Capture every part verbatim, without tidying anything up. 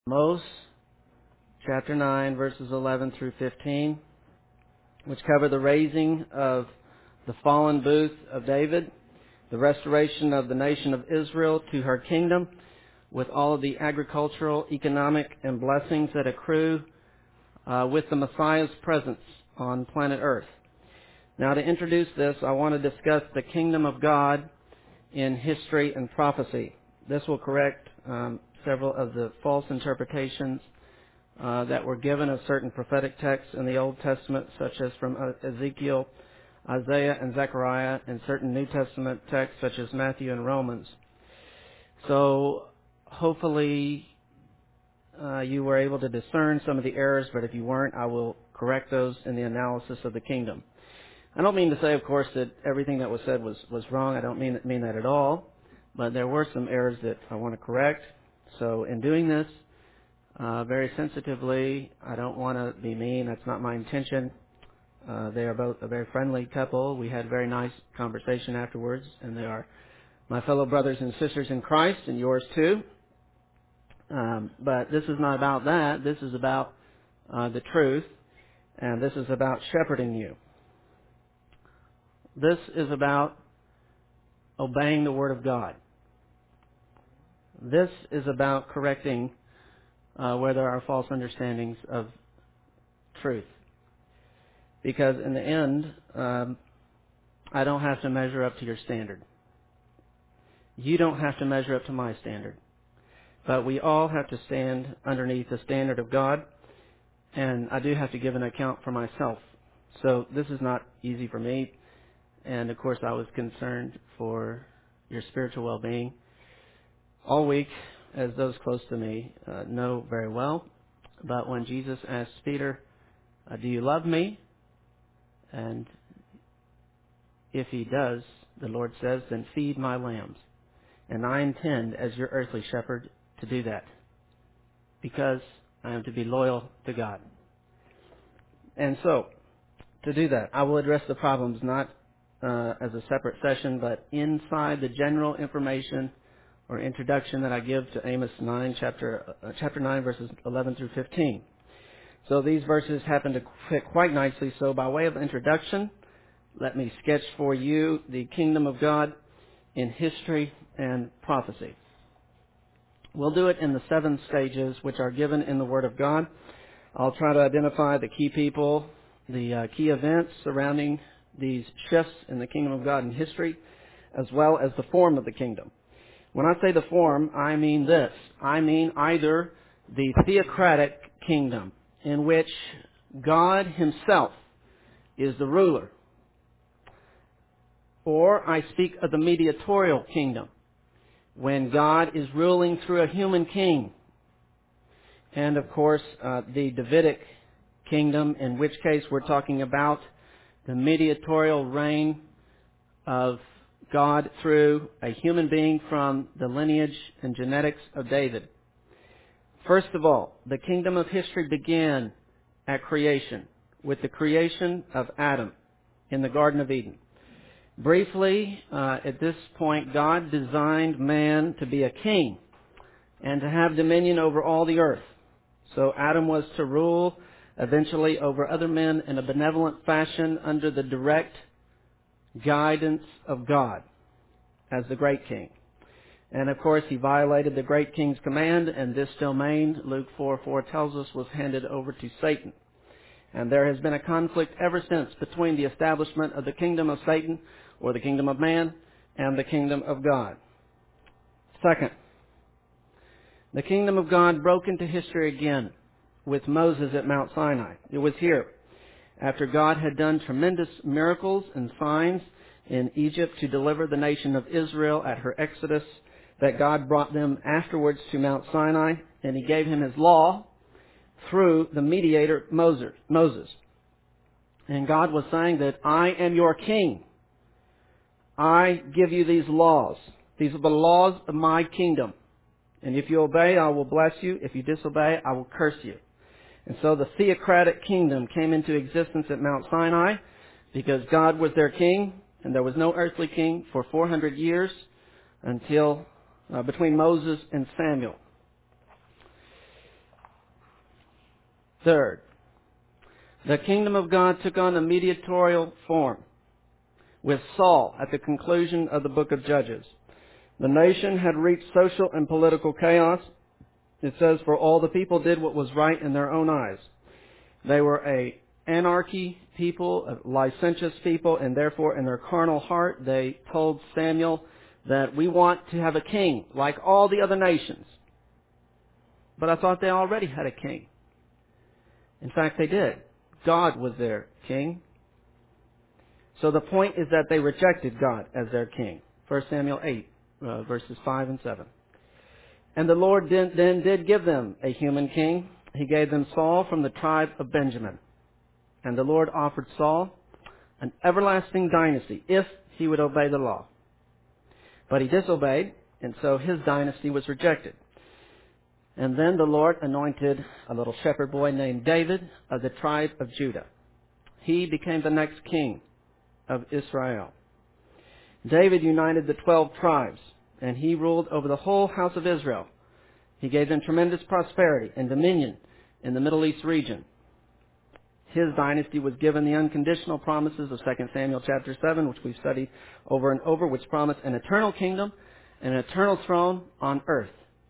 Amos, chapter nine, verses eleven through fifteen, which cover the raising of the fallen booth of David, the restoration of the nation of Israel to her kingdom, with all of the agricultural, economic, and blessings that accrue uh, with the Messiah's presence on planet Earth. Now, to introduce this, I want to discuss the kingdom of God in history and prophecy. This will correct um, several of the false interpretations uh, that were given of certain prophetic texts in the Old Testament, such as from Ezekiel, Isaiah, and Zechariah, and certain New Testament texts, such as Matthew and Romans. So, hopefully, uh, you were able to discern some of the errors, but if you weren't, I will correct those in the analysis of the kingdom. I don't mean to say, of course, that everything that was said was, was wrong. I don't mean, mean that at all. But there were some errors that I want to correct. So in doing this, uh, very sensitively, I don't want to be mean. That's not my intention. Uh, they are both a very friendly couple. We had a very nice conversation afterwards, and they are my fellow brothers and sisters in Christ, and yours too. Um, but this is not about that. This is about uh, the truth, and this is about shepherding you. This is about obeying the Word of God. This is about correcting uh, where there are false understandings of truth. Because in the end, um, I don't have to measure up to your standard. You don't have to measure up to my standard. But we all have to stand underneath the standard of God, and I do have to give an account for myself. So this is not easy for me, and of course I was concerned for your spiritual well-being all week, as those close to me uh, know very well. But when Jesus asked Peter, uh, do you love me? And if he does, the Lord says, then feed my lambs. And I intend, as your earthly shepherd, to do that, because I am to be loyal to God. And so, to do that, I will address the problems not uh, as a separate session, but inside the general information or introduction that I give to Amos nine, chapter uh, chapter nine, verses eleven through fifteen. So these verses happen to fit quite nicely. So by way of introduction, let me sketch for you the kingdom of God in history and prophecy. We'll do it in the seven stages which are given in the Word of God. I'll try to identify the key people, the uh, key events surrounding these shifts in the kingdom of God in history, as well as the form of the kingdom. When I say the form, I mean this. I mean either the theocratic kingdom, in which God himself is the ruler, or I speak of the mediatorial kingdom, when God is ruling through a human king, and of course uh, the Davidic kingdom, in which case we're talking about the mediatorial reign of God through a human being from the lineage and genetics of David. First of all, the kingdom of history began at creation, with the creation of Adam in the Garden of Eden. Briefly, uh, at this point, God designed man to be a king and to have dominion over all the earth. So Adam was to rule eventually over other men in a benevolent fashion under the direct guidance of God as the great king. And of course, he violated the great king's command, and this domain, Luke four four tells us, was handed over to Satan. And there has been a conflict ever since between the establishment of the kingdom of Satan, or the kingdom of man, and the kingdom of God. Second, the kingdom of God broke into history again with Moses at Mount Sinai. It was here, after God had done tremendous miracles and signs in Egypt to deliver the nation of Israel at her exodus, that God brought them afterwards to Mount Sinai, and he gave him his law through the mediator Moses. And God was saying that I am your king. I give you these laws. These are the laws of my kingdom. And if you obey, I will bless you. If you disobey, I will curse you. And so the theocratic kingdom came into existence at Mount Sinai because God was their king, and there was no earthly king for four hundred years until uh, between Moses and Samuel. Third, the kingdom of God took on a mediatorial form with Saul at the conclusion of the book of Judges. The nation had reached social and political chaos. It says, for all the people did what was right in their own eyes. They were a anarchy people, a licentious people, and therefore in their carnal heart they told Samuel that we want to have a king like all the other nations. But I thought they already had a king. In fact, they did. God was their king. So the point is that they rejected God as their king. First Samuel eight, uh, verses five and seven. And the Lord then, then did give them a human king. He gave them Saul from the tribe of Benjamin. And the Lord offered Saul an everlasting dynasty if he would obey the law. But he disobeyed, and so his dynasty was rejected. And then the Lord anointed a little shepherd boy named David of the tribe of Judah. He became the next king of Israel. David united the twelve tribes, and he ruled over the whole house of Israel. He gave them tremendous prosperity and dominion in the Middle East region. His dynasty was given the unconditional promises of Second Samuel chapter seven, which we've studied over and over, which promise an eternal kingdom and an eternal throne on earth.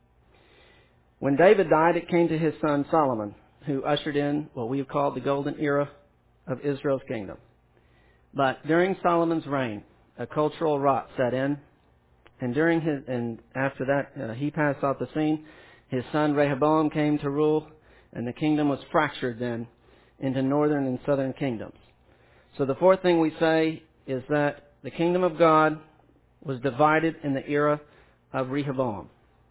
When David died, it came to his son Solomon, who ushered in what we have called the golden era of Israel's kingdom. But during Solomon's reign, a cultural rot set in, and during his and after that uh, he passed off the scene. His son Rehoboam came to rule, and the kingdom was fractured then into northern and southern kingdoms. So the fourth thing we say is that the kingdom of God was divided in the era of Rehoboam.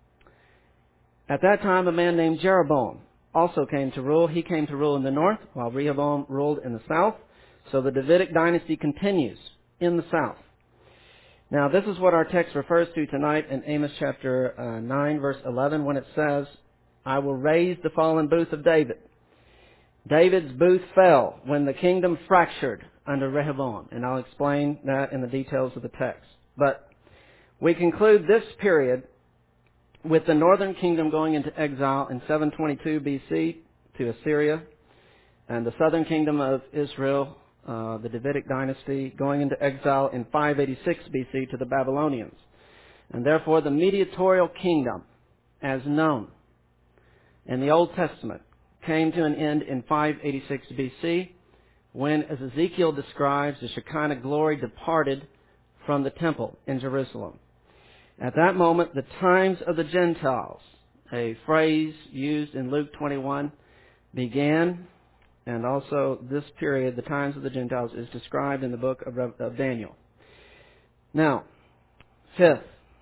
At that time, a man named Jeroboam also came to rule. He came to rule in the north, while Rehoboam ruled in the south. So the Davidic dynasty continues in the south. Now, this is what our text refers to tonight in Amos chapter uh, nine, verse eleven, when it says, I will raise the fallen booth of David. David's booth fell when the kingdom fractured under Rehoboam. And I'll explain that in the details of the text. But we conclude this period with the northern kingdom going into exile in seven twenty-two B C to Assyria, and the southern kingdom of Israel, uh, the Davidic dynasty, going into exile in five eighty-six B C to the Babylonians. And therefore the mediatorial kingdom, as known in the Old Testament, came to an end in five eighty-six B C when, as Ezekiel describes, the Shekinah glory departed from the temple in Jerusalem. At that moment, the times of the Gentiles, a phrase used in Luke twenty-one, began, and also this period, the times of the Gentiles, is described in the book of, of Daniel. Now, fifth,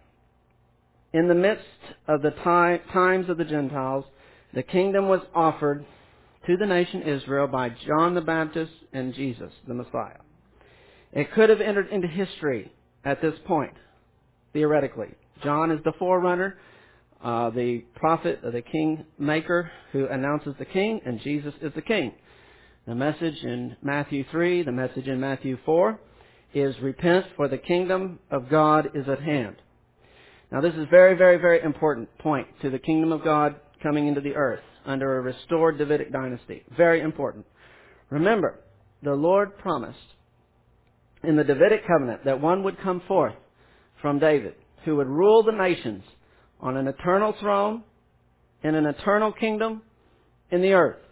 in the midst of the time, times of the Gentiles, the kingdom was offered to the nation Israel by John the Baptist and Jesus, the Messiah. It could have entered into history at this point, theoretically. John is the forerunner, uh, the prophet, uh, the king maker who announces the king, and Jesus is the king. The message in Matthew three, the message in Matthew four is repent, for the kingdom of God is at hand. Now this is very, very, very important point to the kingdom of God coming into the earth under a restored Davidic dynasty. Very important. Remember, the Lord promised in the Davidic covenant that one would come forth from David who would rule the nations on an eternal throne in an eternal kingdom in the earth.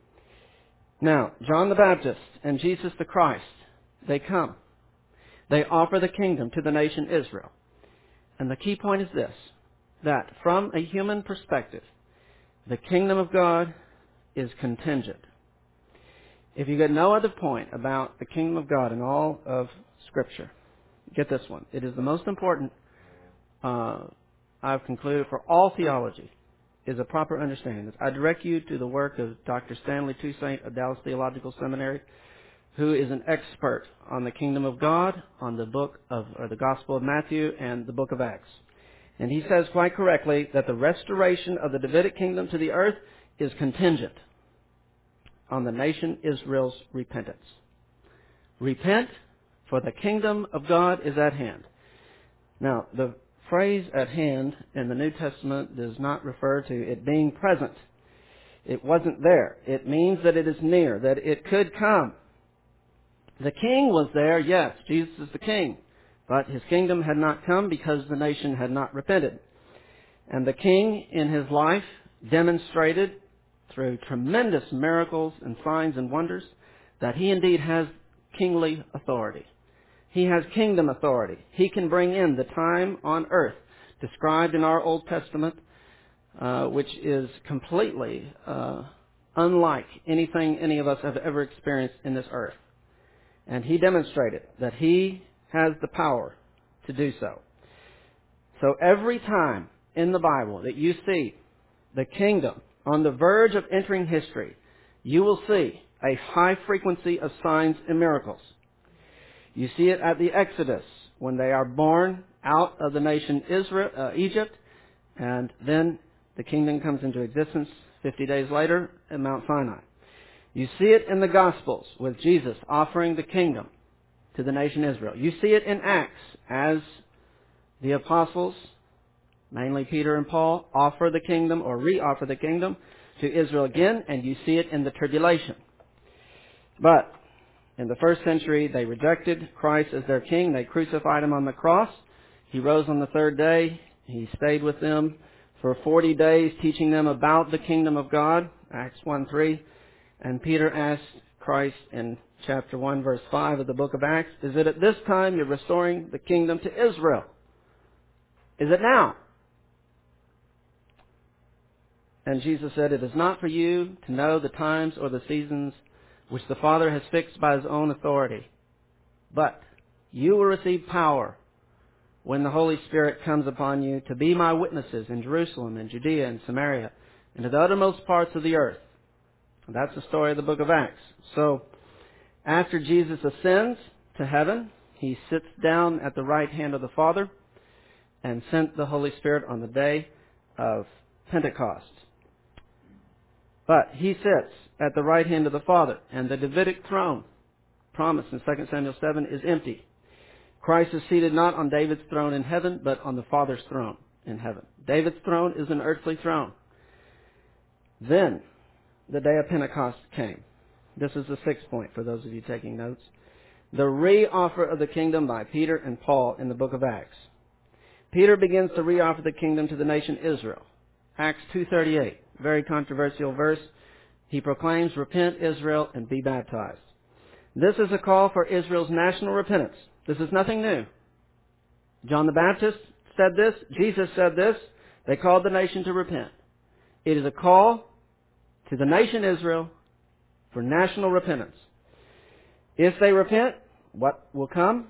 Now, John the Baptist and Jesus the Christ, they come. They offer the kingdom to the nation Israel. And the key point is this, that from a human perspective, the kingdom of God is contingent. If you get no other point about the kingdom of God in all of Scripture, get this one. It is the most important, uh, I've concluded, for all theology, is a proper understanding this. I direct you to the work of Doctor Stanley Toussaint of Dallas Theological Seminary, who is an expert on the kingdom of God, on the book of, or the Gospel of Matthew and the book of Acts. And he says quite correctly that the restoration of the Davidic kingdom to the earth is contingent on the nation Israel's repentance. Repent, for the kingdom of God is at hand. Now, the phrase at hand in the New Testament does not refer to it being present. It wasn't there. It means that it is near, that it could come. The king was there, yes, Jesus is the king. But his kingdom had not come because the nation had not repented. And the king in his life demonstrated through tremendous miracles and signs and wonders that he indeed has kingly authority. He has kingdom authority. He can bring in the time on earth described in our Old Testament, uh, which is completely uh, unlike anything any of us have ever experienced in this earth. And he demonstrated that he has the power to do so. So every time in the Bible that you see the kingdom on the verge of entering history, you will see a high frequency of signs and miracles. You see it at the Exodus, when they are born out of the nation Israel, uh, Egypt, and then the kingdom comes into existence fifty days later at Mount Sinai. You see it in the Gospels with Jesus offering the kingdom to the nation Israel. You see it in Acts as the apostles, mainly Peter and Paul, offer the kingdom or re-offer the kingdom to Israel again, and you see it in the tribulation. But in the first century, they rejected Christ as their king. They crucified him on the cross. He rose on the third day. He stayed with them for forty days, teaching them about the kingdom of God, Acts one three. And Peter asked Christ in chapter one, verse five of the book of Acts, is it at this time you're restoring the kingdom to Israel? Is it now? And Jesus said, it is not for you to know the times or the seasons which the Father has fixed by his own authority. But you will receive power when the Holy Spirit comes upon you to be my witnesses in Jerusalem and Judea and Samaria and to the uttermost parts of the earth. That's the story of the book of Acts. So, after Jesus ascends to heaven, he sits down at the right hand of the Father and sent the Holy Spirit on the day of Pentecost. But he sits at the right hand of the Father, and the Davidic throne, promised in Second Samuel seven, is empty. Christ is seated not on David's throne in heaven, but on the Father's throne in heaven. David's throne is an earthly throne. Then, the day of Pentecost came. This is the sixth point for those of you taking notes. The re-offer of the kingdom by Peter and Paul in the book of Acts. Peter begins to re-offer the kingdom to the nation Israel. Acts two thirty-eight, very controversial verse. He proclaims, repent, Israel, and be baptized. This is a call for Israel's national repentance. This is nothing new. John the Baptist said this. Jesus said this. They called the nation to repent. It is a call to the nation Israel for national repentance. If they repent, what will come?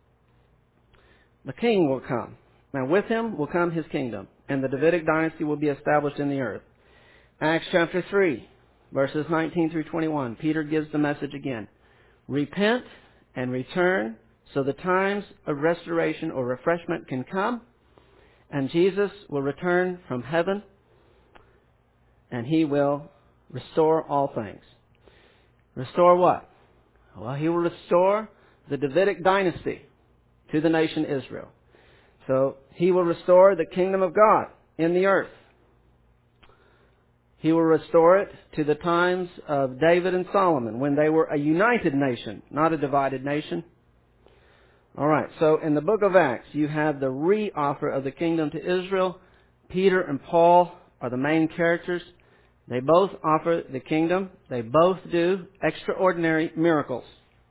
The king will come. And with him will come his kingdom, and the Davidic dynasty will be established in the earth. Acts chapter three, verses nineteen through twenty-one, Peter gives the message again. Repent and return so the times of restoration or refreshment can come, and Jesus will return from heaven, and he will restore all things. Restore what? Well, he will restore the Davidic dynasty to the nation Israel. So he will restore the kingdom of God in the earth. He will restore it to the times of David and Solomon when they were a united nation, not a divided nation. All right, so in the book of Acts, you have the re-offer of the kingdom to Israel. Peter and Paul are the main characters. They both offer the kingdom. They both do extraordinary miracles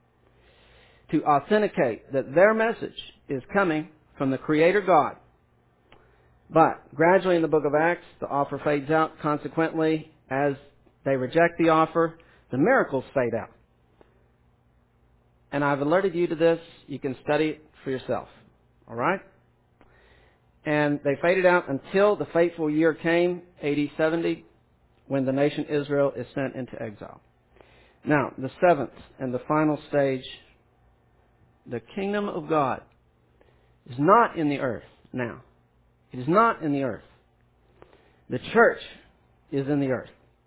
to authenticate that their message is coming from the Creator God. But gradually in the book of Acts, the offer fades out. Consequently, as they reject the offer, the miracles fade out. And I've alerted you to this. You can study it for yourself. All right? And they faded out until the fateful year came, A D seventy, when the nation Israel is sent into exile. Now, the seventh and the final stage, the kingdom of God is not in the earth now. It is not in the earth. The church is in the earth.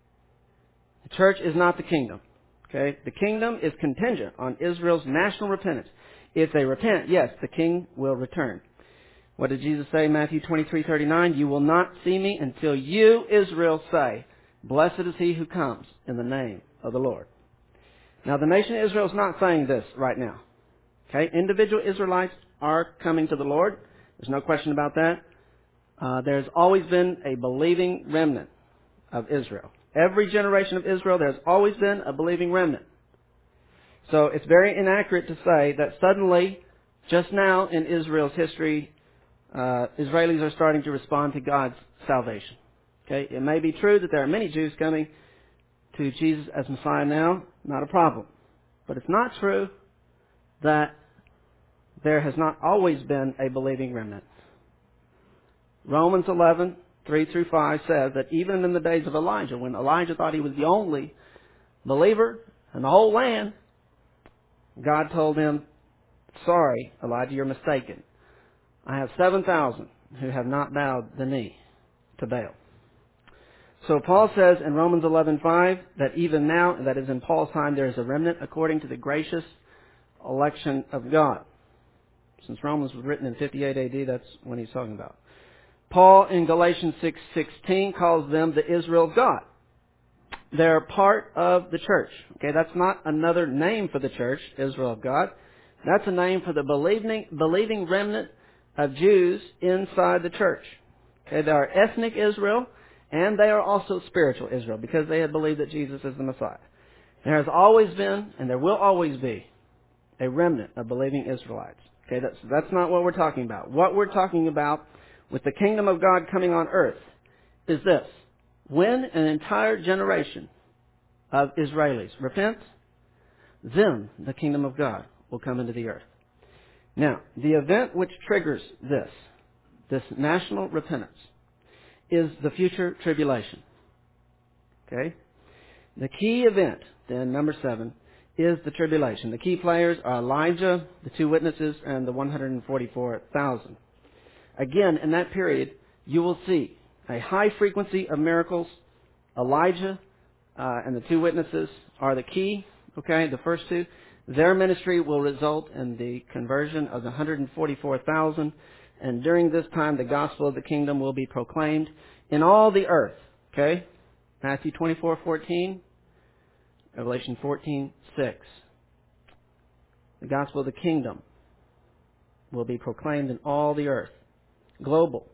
The church is not the kingdom. Okay? The kingdom is contingent on Israel's national repentance. If they repent, yes, the king will return. What did Jesus say in Matthew twenty-three thirty-nine? You will not see me until you, Israel, say, Blessed is he who comes in the name of the Lord. Now, the nation of Israel is not saying this right now. Okay? Individual Israelites are coming to the Lord. There's no question about that. Uh, there's always been a believing remnant of Israel. Every generation of Israel, there's always been a believing remnant. So it's very inaccurate to say that suddenly, just now in Israel's history, uh, Israelis are starting to respond to God's salvation. Okay? It may be true that there are many Jews coming to Jesus as Messiah now, not a problem. But it's not true that there has not always been a believing remnant. Romans eleven, three through five says that even in the days of Elijah, when Elijah thought he was the only believer in the whole land, God told him, sorry, Elijah, you're mistaken. I have seven thousand who have not bowed the knee to Baal. So Paul says in Romans eleven five that even now, that is in Paul's time, there is a remnant according to the gracious election of God. Since Romans was written in fifty-eight A D, that's when he's talking about. Paul in Galatians six sixteen calls them the Israel of God. They're part of the church. Okay, that's not another name for the church, Israel of God. That's a name for the believing, believing remnant of Jews inside the church. Okay, they are ethnic Israel, and they are also spiritual Israel, because they have believed that Jesus is the Messiah. There has always been, and there will always be, a remnant of believing Israelites. Okay, that's, that's not what we're talking about. What we're talking about with the kingdom of God coming on earth is this. When an entire generation of Israelis repents, then the kingdom of God will come into the earth. Now, the event which triggers this, this national repentance, is the future tribulation. Okay? The key event, then, number seven, is the tribulation. The key players are Elijah, the two witnesses, and the one hundred forty-four thousand. Again, in that period, you will see a high frequency of miracles. Elijah uh, and the two witnesses are the key. Okay, the first two. Their ministry will result in the conversion of the one hundred forty-four thousand. And during this time, the gospel of the kingdom will be proclaimed in all the earth. Okay? Matthew twenty-four fourteen, Revelation fourteen six. The gospel of the kingdom will be proclaimed in all the earth. Global.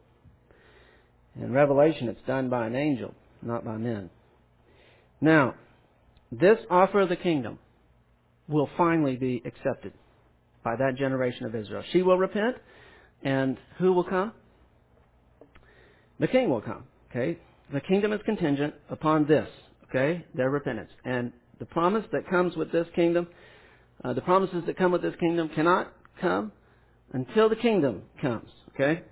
In Revelation, it's done by an angel, not by men. Now, this offer of the kingdom will finally be accepted by that generation of Israel. She will repent, and who will come? The king will come. Okay? The kingdom is contingent upon this. Okay? Their repentance. And the promise that comes with this kingdom, uh, the promises that come with this kingdom cannot come until the kingdom comes. Okay?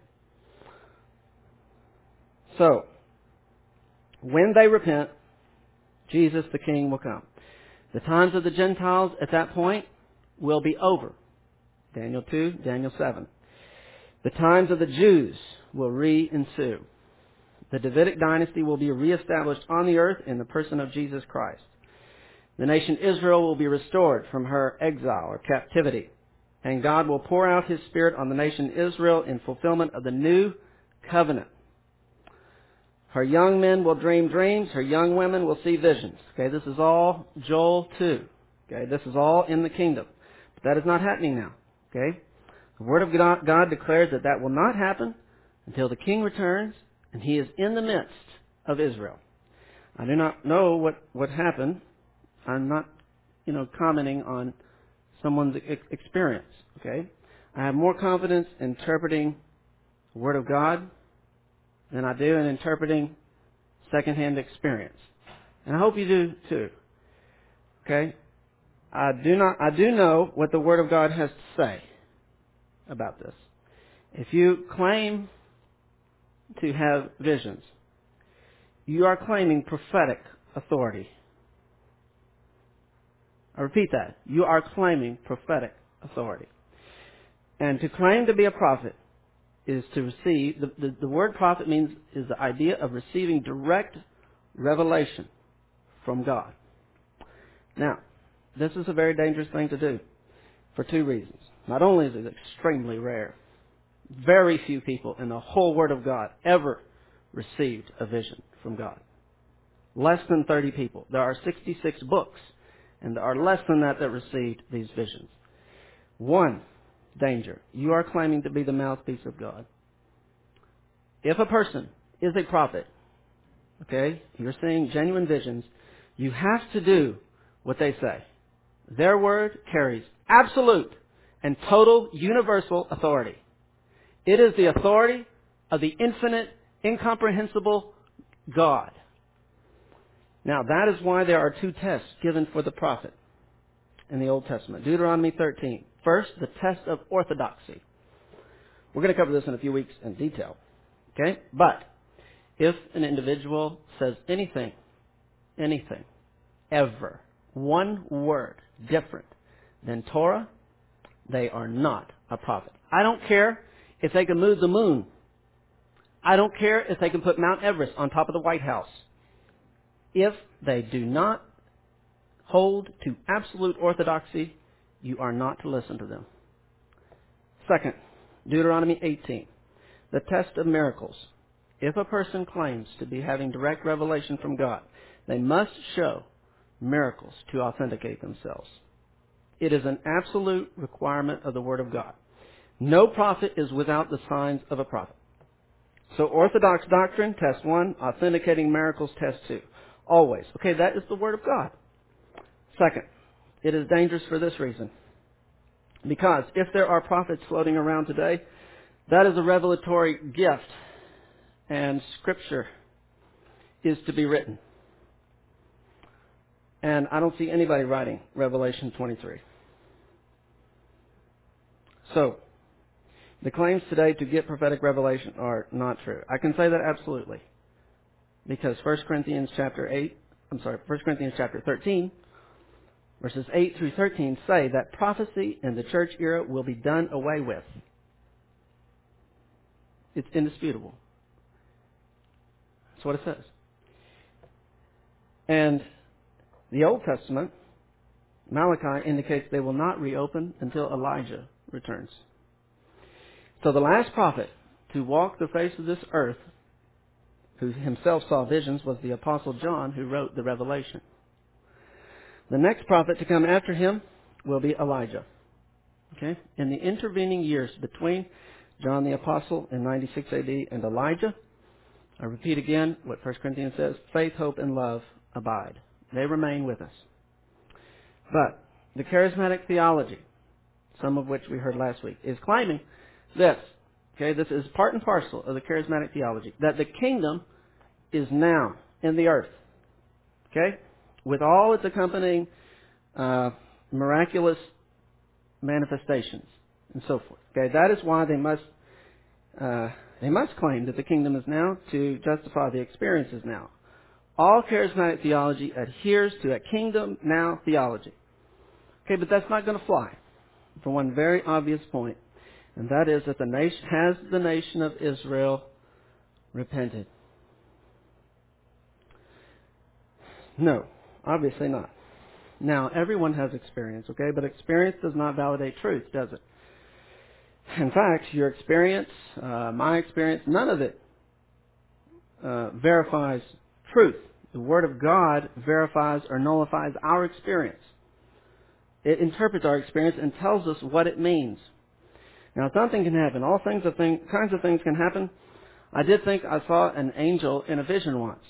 So, when they repent, Jesus the King will come. The times of the Gentiles at that point will be over. Daniel two, Daniel seven. The times of the Jews will re-ensue. The Davidic dynasty will be reestablished on the earth in the person of Jesus Christ. The nation Israel will be restored from her exile or captivity. And God will pour out His Spirit on the nation Israel in fulfillment of the new covenant. Her young men will dream dreams. Her young women will see visions. Okay, this is all Joel two. Okay, this is all in the kingdom. But that is not happening now. Okay, the Word of God, God declares that that will not happen until the King returns and He is in the midst of Israel. I do not know what, what happened. I'm not, you know, commenting on someone's experience. Okay, I have more confidence interpreting the Word of God than I do in interpreting secondhand experience. And I hope you do too. Okay? I do not I do know what the Word of God has to say about this. If you claim to have visions, you are claiming prophetic authority. I repeat that. You are claiming prophetic authority. And to claim to be a prophet is to receive, the, the, the word prophet means, is the idea of receiving direct revelation from God. Now, this is a very dangerous thing to do for two reasons. Not only is it extremely rare, very few people in the whole Word of God ever received a vision from God. Less than thirty people. There are sixty-six books, and there are less than that that received these visions. One danger. You are claiming to be the mouthpiece of God. If a person is a prophet, okay, you're seeing genuine visions, you have to do what they say. Their word carries absolute and total universal authority. It is the authority of the infinite, incomprehensible God. Now, that is why there are two tests given for the prophet in the Old Testament. Deuteronomy thirteen. First, the test of orthodoxy. We're going to cover this in a few weeks in detail. Okay? But if an individual says anything, anything, ever, one word different than Torah, they are not a prophet. I don't care if they can move the moon. I don't care if they can put Mount Everest on top of the White House. If they do not hold to absolute orthodoxy, you are not to listen to them. Second, Deuteronomy eighteen, the test of miracles. If a person claims to be having direct revelation from God, they must show miracles to authenticate themselves. It is an absolute requirement of the Word of God. No prophet is without the signs of a prophet. So orthodox doctrine, test one. Authenticating miracles, test two. Always. Okay, that is the Word of God. Second, it is dangerous for this reason. Because if there are prophets floating around today, that is a revelatory gift, and Scripture is to be written. And I don't see anybody writing Revelation twenty-three. So, the claims today to get prophetic revelation are not true. I can say that absolutely. Because First Corinthians chapter eight, I'm sorry, First Corinthians chapter thirteen, verses eight through thirteen say that prophecy in the church era will be done away with. It's indisputable. That's what it says. And the Old Testament, Malachi indicates they will not reopen until Elijah returns. So the last prophet to walk the face of this earth, who himself saw visions, was the Apostle John, who wrote the Revelation. The next prophet to come after him will be Elijah. Okay? In the intervening years between John the Apostle in ninety-six A D and Elijah, I repeat again what First Corinthians says, faith, hope, and love abide. They remain with us. But the charismatic theology, some of which we heard last week, is claiming this. Okay, this is part and parcel of the charismatic theology, that the kingdom is now in the earth. Okay? With all its accompanying uh, miraculous manifestations and so forth. Okay, that is why they must uh, they must claim that the kingdom is now to justify the experiences now. All charismatic theology adheres to a kingdom now theology. Okay, but that's not going to fly for one very obvious point, and that is that the nation has the nation of Israel repented. No, obviously not. Now, everyone has experience, okay, but experience does not validate truth, does it? In fact, your experience, uh, my experience, none of it uh, verifies truth. The Word of God verifies or nullifies our experience. It interprets our experience and tells us what it means. Now, something can happen. All things of thing, kinds of things can happen. I did think I saw an angel in a vision once.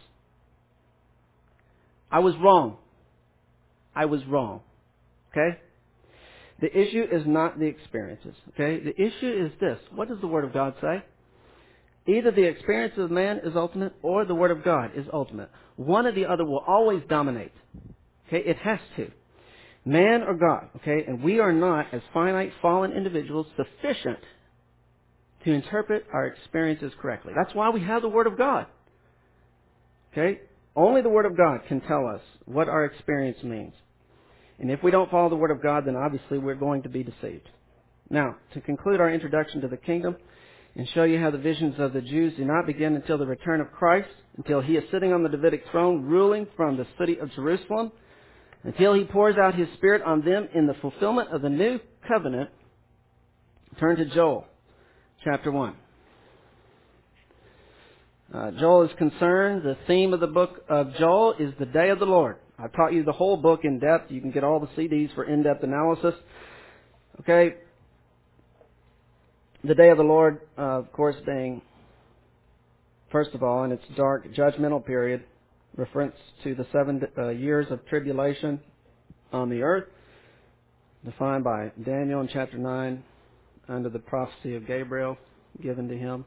I was wrong. I was wrong. Okay? The issue is not the experiences. Okay? The issue is this. What does the Word of God say? Either the experience of man is ultimate or the Word of God is ultimate. One or the other will always dominate. Okay? It has to. Man or God. Okay? And we are not, as finite, fallen individuals, sufficient to interpret our experiences correctly. That's why we have the Word of God. Okay? Only the Word of God can tell us what our experience means. And if we don't follow the Word of God, then obviously we're going to be deceived. Now, to conclude our introduction to the kingdom and show you how the visions of the Jews do not begin until the return of Christ, until He is sitting on the Davidic throne ruling from the city of Jerusalem, until He pours out His Spirit on them in the fulfillment of the new covenant, turn to Joel chapter one. uh, Joel is concerned, the theme of the book of Joel is the day of the Lord. I taught you the whole book in depth. You can get all the C Ds for in-depth analysis. Okay. The day of the Lord, uh, of course, being, first of all, in its dark judgmental period, reference to the seven uh, years of tribulation on the earth, defined by Daniel in chapter nine under the prophecy of Gabriel given to him.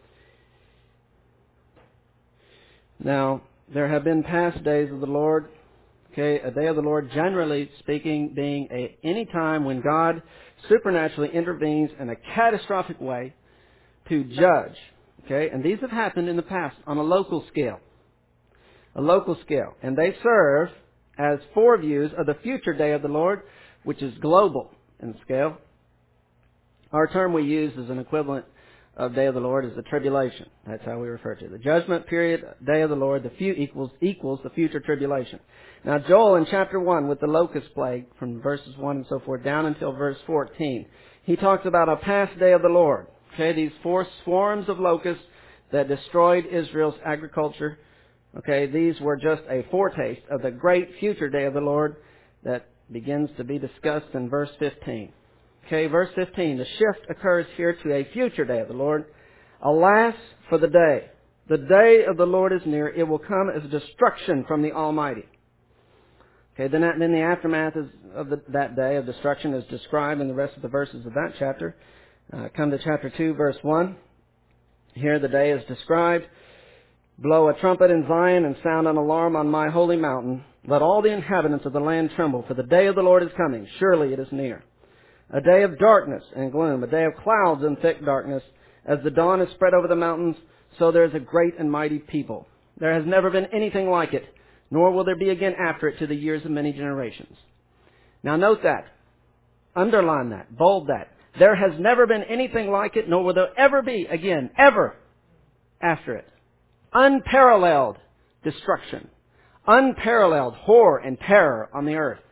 Now, there have been past days of the Lord. Okay, a day of the Lord, generally speaking, being a, any time when God supernaturally intervenes in a catastrophic way to judge. Okay, and these have happened in the past on a local scale. A local scale. And they serve as foreviews of the future day of the Lord, which is global in scale. Our term we use as an equivalent of day of the Lord is the tribulation. That's how we refer to it. The judgment period, day of the Lord, the few equals equals the future tribulation. Now Joel in chapter one with the locust plague from verses one and so forth down until verse fourteen, he talks about a past day of the Lord. Okay, these four swarms of locusts that destroyed Israel's agriculture. Okay, these were just a foretaste of the great future day of the Lord that begins to be discussed in verse fifteen. Okay, verse fifteen, the shift occurs here to a future day of the Lord. Alas for the day. The day of the Lord is near. It will come as destruction from the Almighty. Okay, then, then the aftermath is, of the, that day of destruction is described in the rest of the verses of that chapter. Uh, come to chapter two, verse one. Here the day is described. Blow a trumpet in Zion and sound an alarm on my holy mountain. Let all the inhabitants of the land tremble, for the day of the Lord is coming. Surely it is near. A day of darkness and gloom, a day of clouds and thick darkness. As the dawn is spread over the mountains, so there is a great and mighty people. There has never been anything like it, nor will there be again after it to the years of many generations. Now note that. Underline that. Bold that. There has never been anything like it, nor will there ever be again, ever, after it. Unparalleled destruction. Unparalleled horror and terror on the earth.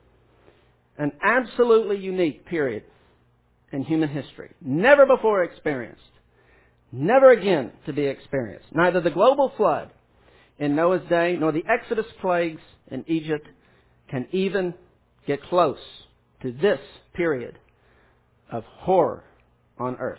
An absolutely unique period in human history. Never before experienced. Never again to be experienced. Neither the global flood in Noah's day, nor the Exodus plagues in Egypt can even get close to this period of horror on earth.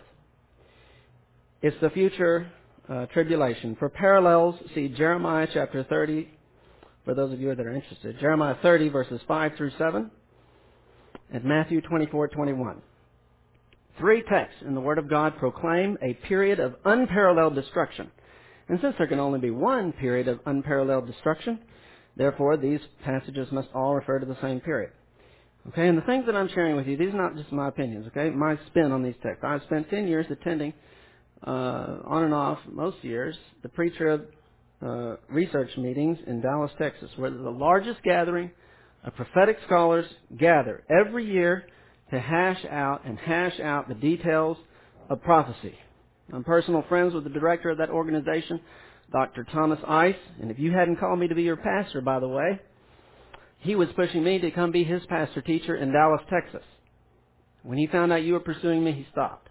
It's the future uh, tribulation. For parallels, see Jeremiah chapter thirty, for those of you that are interested. Jeremiah thirty, verses five through seven, and Matthew twenty-four twenty-one. Three texts in the Word of God proclaim a period of unparalleled destruction. And since there can only be one period of unparalleled destruction, therefore these passages must all refer to the same period. Okay, and the things that I'm sharing with you, these are not just my opinions, okay? My spin on these texts. I've spent ten years attending, uh, on and off, most years, the pre-trib uh, research meetings in Dallas, Texas, where the largest gathering of prophetic scholars gather every year to hash out and hash out the details of prophecy. I'm personal friends with the director of that organization, Doctor Thomas Ice, and if you hadn't called me to be your pastor, by the way, he was pushing me to come be his pastor teacher in Dallas, Texas. When he found out you were pursuing me, he stopped.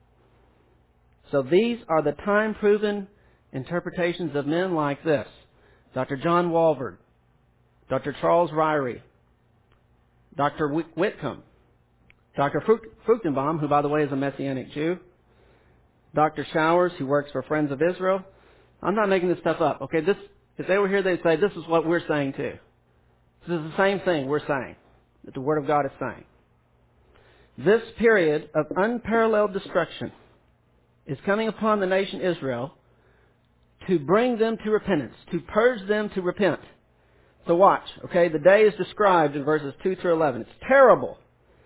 So these are the time-proven interpretations of men like this. Doctor John Walvoord, Doctor Charles Ryrie, Doctor Whitcomb, Doctor Fruchtenbaum, who, by the way, is a Messianic Jew, Doctor Showers, who works for Friends of Israel. I'm not making this stuff up. Okay, this, if they were here, they'd say, this is what we're saying too. This is the same thing we're saying, that the Word of God is saying. This period of unparalleled destruction is coming upon the nation Israel to bring them to repentance, to purge them to repent. So watch, okay, the day is described in verses two through eleven. It's terrible.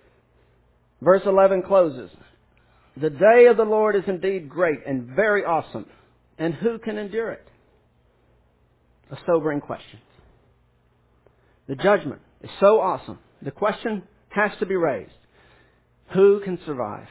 Verse eleven closes. The day of the Lord is indeed great and very awesome, and who can endure it? A sobering question. The judgment is so awesome. The question has to be raised. Who can survive?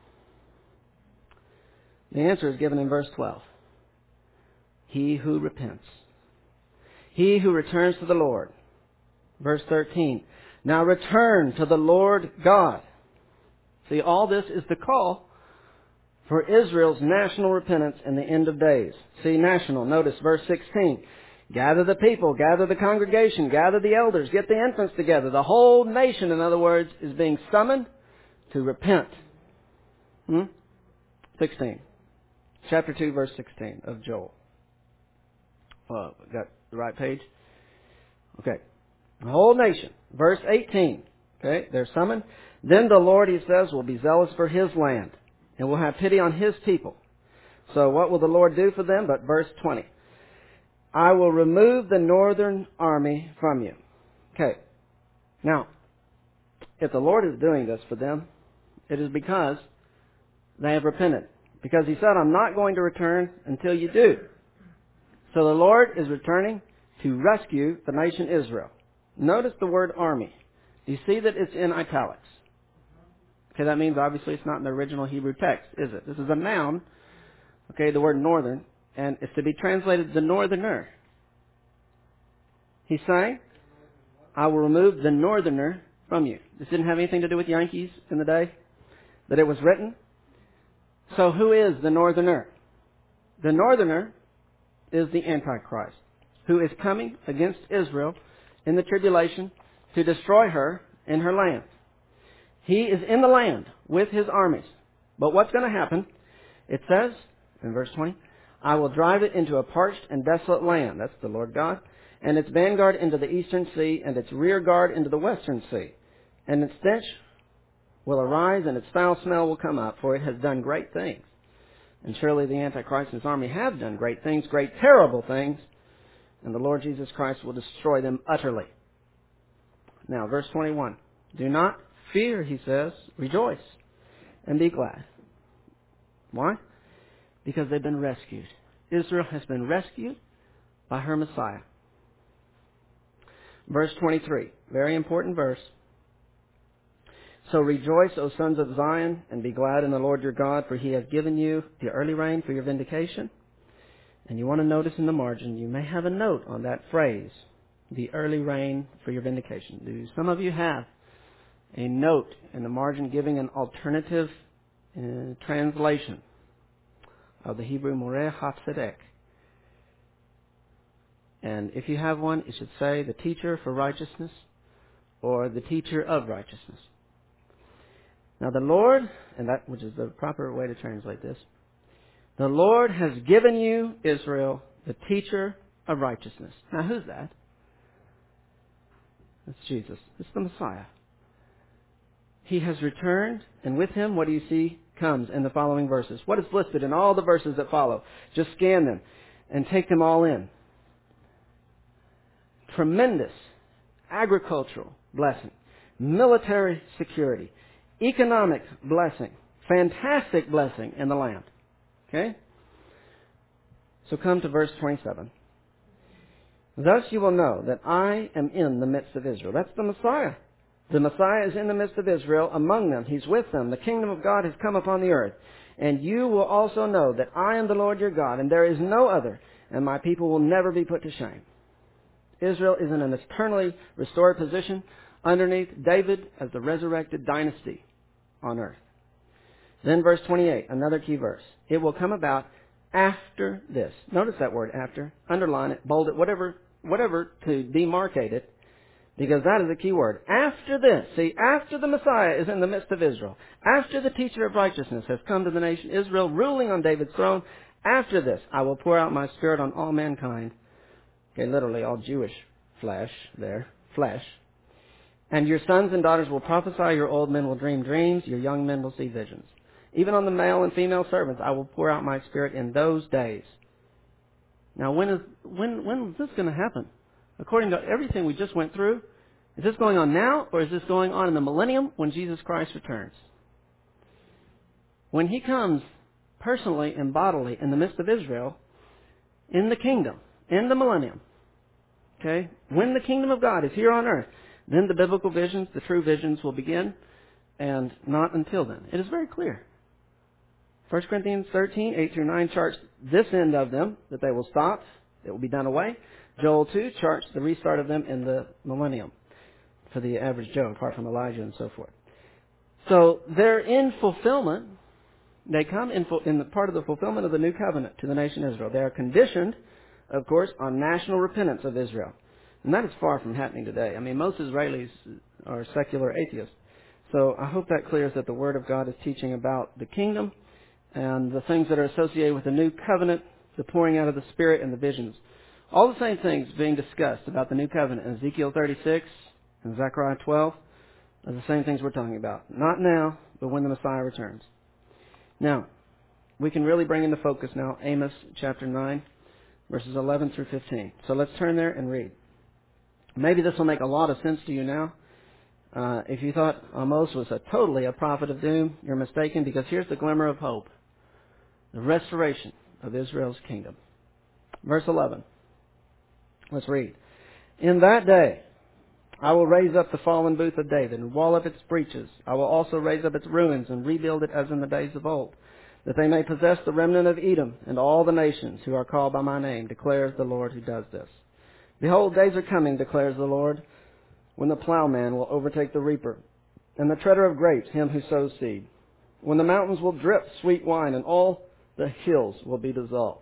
The answer is given in verse twelve. He who repents. He who returns to the Lord. Verse thirteen. Now return to the Lord God. See, all this is the call for Israel's national repentance in the end of days. See, national. Notice verse sixteen. Gather the people, gather the congregation, gather the elders, get the infants together. The whole nation, in other words, is being summoned to repent. Hmm? sixteen. Chapter two, verse sixteen of Joel. Uh, got the right page? Okay. The whole nation. Verse eighteen. Okay, they're summoned. Then the Lord, he says, will be zealous for his land and will have pity on his people. So what will the Lord do for them? But verse twenty. I will remove the northern army from you. Okay. Now, if the Lord is doing this for them, it is because they have repented. Because he said, I'm not going to return until you do. So the Lord is returning to rescue the nation Israel. Notice the word army. Do you see that it's in italics? Okay, that means obviously it's not in the original Hebrew text, is it? This is a noun, okay, the word northern, and it's to be translated the northerner. He's saying, I will remove the northerner from you. This didn't have anything to do with Yankees in the day that it was written. So who is the northerner? The northerner is the Antichrist, who is coming against Israel in the tribulation to destroy her in her land. He is in the land with his armies. But what's going to happen? It says in verse twenty, I will drive it into a parched and desolate land. That's the Lord God. And its vanguard into the eastern sea, and its rear guard into the western sea. And its stench will arise, and its foul smell will come up, for it has done great things. And surely the Antichrist and his army have done great things, great terrible things, and the Lord Jesus Christ will destroy them utterly. Now, verse twenty-one. Do not fear, he says, rejoice, and be glad. Why? Because they've been rescued. Israel has been rescued by her Messiah. Verse twenty-three, very important verse. So rejoice, O sons of Zion, and be glad in the Lord your God, for he has given you the early rain for your vindication. And you want to notice in the margin, you may have a note on that phrase, the early rain for your vindication. Do some of you have a note in the margin giving an alternative uh, translation of the Hebrew Moreh HaTzedek? And if you have one, it should say the teacher for righteousness or the teacher of righteousness. Now the Lord, and that which is the proper way to translate this, the Lord has given you, Israel, the teacher of righteousness. Now who's that? It's Jesus. It's the Messiah. He has returned, and with him, what do you see comes in the following verses? What is listed in all the verses that follow? Just scan them and take them all in. Tremendous agricultural blessing, military security, economic blessing, fantastic blessing in the land. Okay? So come to verse twenty-seven. Thus you will know that I am in the midst of Israel. That's the Messiah. The Messiah is in the midst of Israel, among them. He's with them. The kingdom of God has come upon the earth. And you will also know that I am the Lord your God, and there is no other, and my people will never be put to shame. Israel is in an eternally restored position underneath David as the resurrected dynasty on earth. Then verse twenty-eight, another key verse. It will come about after this. Notice that word after. Underline it, bold it, whatever, whatever to demarcate it, because that is a key word. After this, see, after the Messiah is in the midst of Israel, after the teacher of righteousness has come to the nation Israel, ruling on David's throne, after this I will pour out my spirit on all mankind. Okay, literally all Jewish flesh there, flesh. And your sons and daughters will prophesy, your old men will dream dreams, your young men will see visions. Even on the male and female servants I will pour out my spirit in those days. Now when is when when is this going to happen? According to everything we just went through, is this going on now, or is this going on in the millennium when Jesus Christ returns? When he comes personally and bodily in the midst of Israel, in the kingdom, in the millennium, okay, when the kingdom of God is here on earth, then the biblical visions, the true visions will begin, and not until then. It is very clear. First Corinthians thirteen, eight through nine charts this end of them, that they will stop, it will be done away. Joel two charts the restart of them in the millennium for the average Joe, apart from Elijah and so forth. So they're in fulfillment They come in, in the part of the fulfillment of the new covenant to the nation Israel. They are conditioned, of course, on national repentance of Israel. And that is far from happening today. I mean, most Israelis are secular atheists. So I hope that clears that the Word of God is teaching about the kingdom and the things that are associated with the new covenant, the pouring out of the Spirit, and the visions. All the same things being discussed about the new covenant in Ezekiel thirty-six and Zechariah twelve are the same things we're talking about. Not now, but when the Messiah returns. Now, we can really bring into focus now Amos chapter nine, verses eleven through fifteen. So let's turn there and read. Maybe this will make a lot of sense to you now. Uh, if you thought Amos was a totally a prophet of doom, you're mistaken, because here's the glimmer of hope. The restoration of Israel's kingdom. Verse eleven. Let's read. In that day I will raise up the fallen booth of David and wall up its breaches. I will also raise up its ruins and rebuild it as in the days of old, that they may possess the remnant of Edom and all the nations who are called by my name, declares the Lord who does this. Behold, days are coming, declares the Lord, when the plowman will overtake the reaper, and the treader of grapes him who sows seed. When the mountains will drip sweet wine, and all the hills will be dissolved.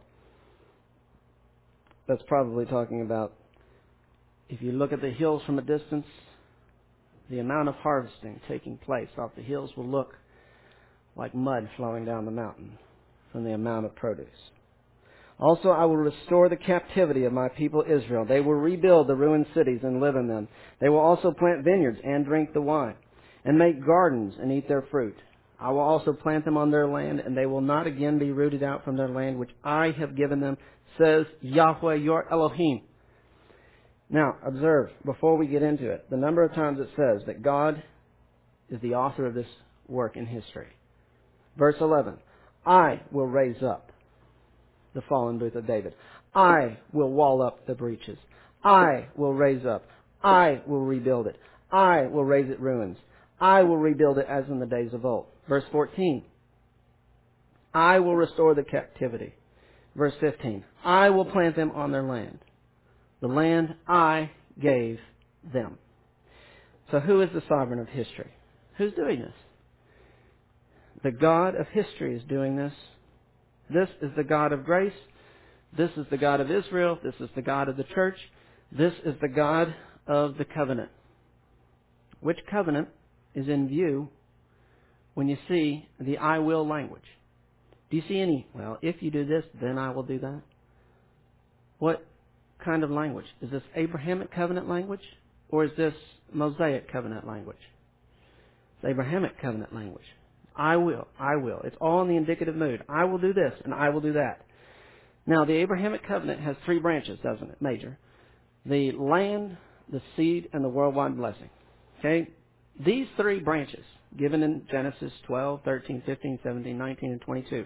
That's probably talking about, if you look at the hills from a distance, the amount of harvesting taking place off the hills will look like mud flowing down the mountain from the amount of produce. Also, I will restore the captivity of my people Israel. They will rebuild the ruined cities and live in them. They will also plant vineyards and drink the wine, and make gardens and eat their fruit. I will also plant them on their land, and they will not again be rooted out from their land, which I have given them, says Yahweh your Elohim. Now, observe, before we get into it, the number of times it says that God is the author of this work in history. Verse eleven, I will raise up the fallen booth of David. I will wall up the breaches. I will raise up. I will rebuild it. I will raise it ruins. I will rebuild it as in the days of old. Verse fourteen, I will restore the captivity. Verse fifteen, I will plant them on their land, the land I gave them. So who is the sovereign of history? Who's doing this? The God of history is doing this. This is the God of grace. This is the God of Israel. This is the God of the church. This is the God of the covenant. Which covenant is in view when you see the I will language? Do you see any, well, if you do this, then I will do that? What kind of language? Is this Abrahamic covenant language, or is this Mosaic covenant language? It's Abrahamic covenant language. I will, I will. It's all in the indicative mood. I will do this, and I will do that. Now, the Abrahamic covenant has three branches, doesn't it? Major. The land, the seed, and the worldwide blessing. Okay? These three branches, given in Genesis twelve, thirteen, fifteen, seventeen, nineteen, and twenty-two,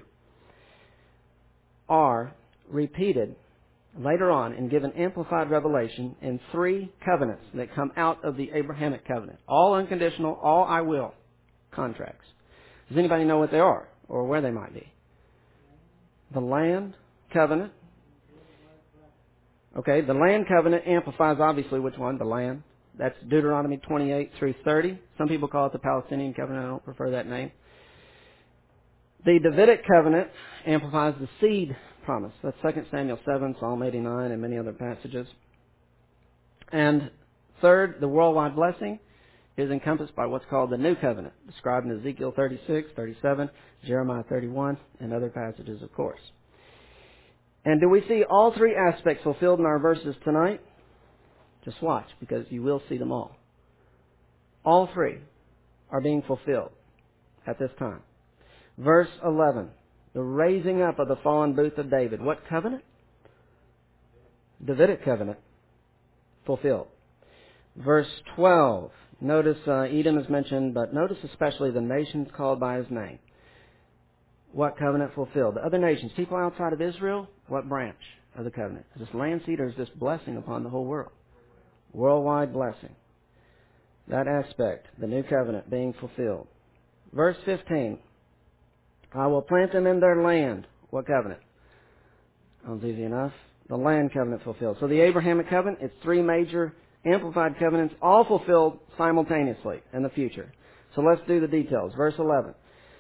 are repeated later on and given amplified revelation in three covenants that come out of the Abrahamic covenant. All unconditional, all I will contracts. Does anybody know what they are or where they might be? The land covenant. Okay, the land covenant amplifies obviously which one? The land. That's Deuteronomy twenty-eight through thirty. Some people call it the Palestinian covenant. I don't prefer that name. The Davidic covenant amplifies the seed promise. That's Second Samuel seven, Psalm eighty-nine, and many other passages. And third, the worldwide blessing is encompassed by what's called the New Covenant, described in Ezekiel thirty-six, thirty-seven, Jeremiah thirty-one, and other passages, of course. And do we see all three aspects fulfilled in our verses tonight? Just watch, because you will see them all. All three are being fulfilled at this time. Verse eleven, the raising up of the fallen booth of David. What covenant? Davidic covenant. Fulfilled. Verse twelve, notice uh, Edom is mentioned, but notice especially the nations called by his name. What covenant fulfilled? The other nations, people outside of Israel, what branch of the covenant? Is this land seed or is this blessing upon the whole world? Worldwide blessing. That aspect, the new covenant being fulfilled. Verse fifteen, I will plant them in their land. What covenant? Sounds easy enough. The land covenant fulfilled. So the Abrahamic covenant, it's three major amplified covenants, all fulfilled simultaneously in the future. So let's do the details. Verse eleven.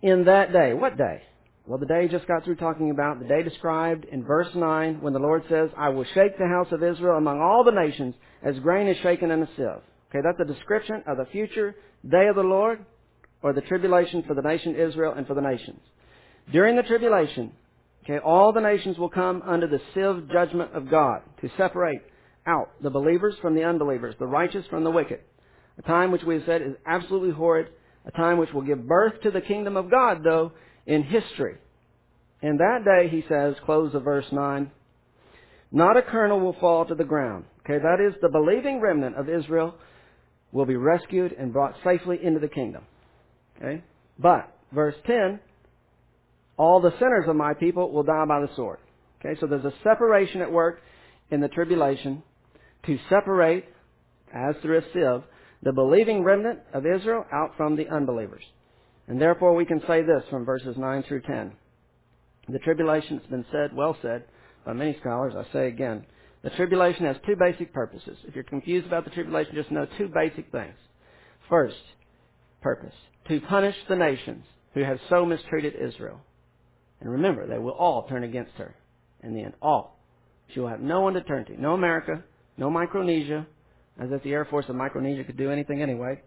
In that day. What day? Well, the day just got through talking about, the day described in verse nine when the Lord says, I will shake the house of Israel among all the nations as grain is shaken in a sieve. Okay, that's a description of the future day of the Lord, or the tribulation for the nation Israel and for the nations. During the tribulation, okay, all the nations will come under the sieve judgment of God to separate out the believers from the unbelievers, the righteous from the wicked. A time which we have said is absolutely horrid, a time which will give birth to the kingdom of God, though, in history. In that day, he says, close of verse nine, not a kernel will fall to the ground. Okay, that is, the believing remnant of Israel will be rescued and brought safely into the kingdom. Okay, but, verse ten, all the sinners of my people will die by the sword. Okay, so there's a separation at work in the tribulation to separate, as through a sieve, the believing remnant of Israel out from the unbelievers. And therefore we can say this from verses nine through ten. The tribulation has been said, well said, by many scholars. I say again, the tribulation has two basic purposes. If you're confused about the tribulation, just know two basic things. First purpose, to punish the nations who have so mistreated Israel. And remember, they will all turn against her in the end. All. She will have no one to turn to. No America, no Micronesia, as if the Air Force of Micronesia could do anything anyway.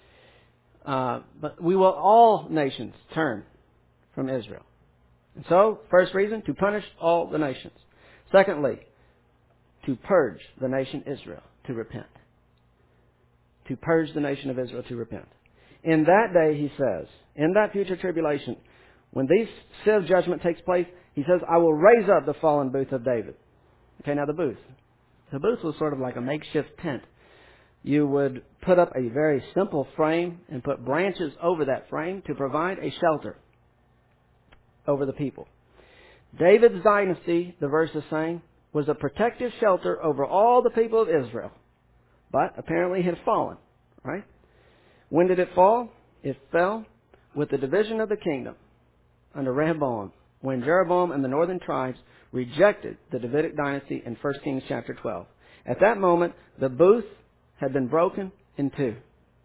Uh, but we will, all nations, turn from Israel. And so, first reason, to punish all the nations. Secondly, to purge the nation Israel, to repent. To purge the nation of Israel to repent. In that day, he says, in that future tribulation, when this sieve judgment takes place, he says, I will raise up the fallen booth of David. Okay, now the booth. The booth was sort of like a makeshift tent. You would put up a very simple frame and put branches over that frame to provide a shelter over the people. David's dynasty, the verse is saying, was a protective shelter over all the people of Israel. But apparently it had fallen, right? When did it fall? It fell with the division of the kingdom under Rehoboam, when Jeroboam and the northern tribes rejected the Davidic dynasty in First Kings chapter twelve. At that moment, the booth had been broken in two.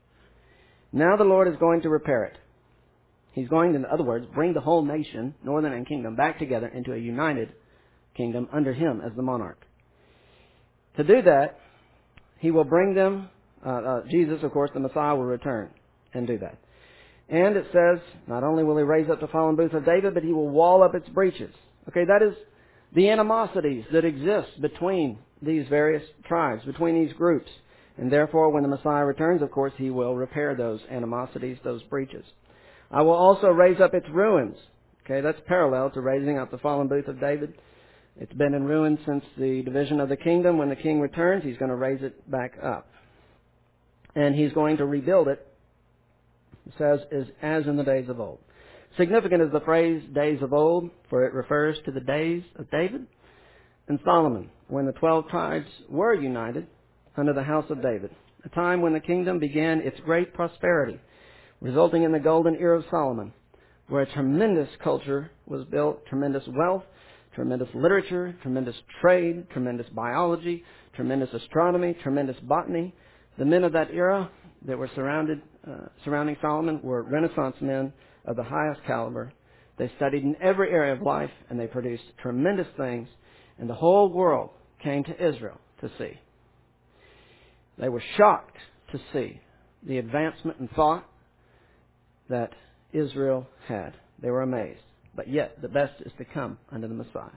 Now the Lord is going to repair it. He's going to, in other words, bring the whole nation, northern and kingdom, back together into a united kingdom under him as the monarch. To do that, he will bring them, uh, uh, Jesus, of course, the Messiah, will return and do that. And it says, not only will he raise up the fallen booth of David, but he will wall up its breaches. Okay, that is the animosities that exist between these various tribes, between these groups. And therefore, when the Messiah returns, of course, he will repair those animosities, those breaches. I will also raise up its ruins. Okay, that's parallel to raising up the fallen booth of David. It's been in ruins since the division of the kingdom. When the king returns, he's going to raise it back up. And he's going to rebuild it, it says, is as in the days of old. Significant is the phrase days of old, for it refers to the days of David and Solomon, when the twelve tribes were united under the house of David, a time when the kingdom began its great prosperity, resulting in the golden era of Solomon, where a tremendous culture was built, tremendous wealth, tremendous literature, tremendous trade, tremendous biology, tremendous astronomy, tremendous botany. The men of that era that were surrounded, uh, surrounding Solomon were Renaissance men of the highest caliber. They studied in every area of life, and they produced tremendous things, and the whole world came to Israel to see. They were shocked to see the advancement in thought that Israel had. They were amazed. But yet, the best is to come under the Messiah.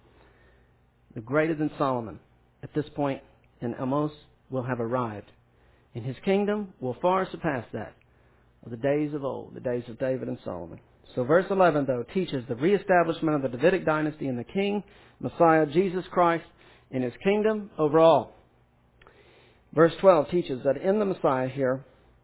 The greater than Solomon, at this point in Amos, will have arrived. And his kingdom will far surpass that of the days of old, the days of David and Solomon. So verse eleven, though, teaches the reestablishment of the Davidic dynasty and the king, Messiah, Jesus Christ, in his kingdom over all. Verse twelve teaches that in the Messiah here,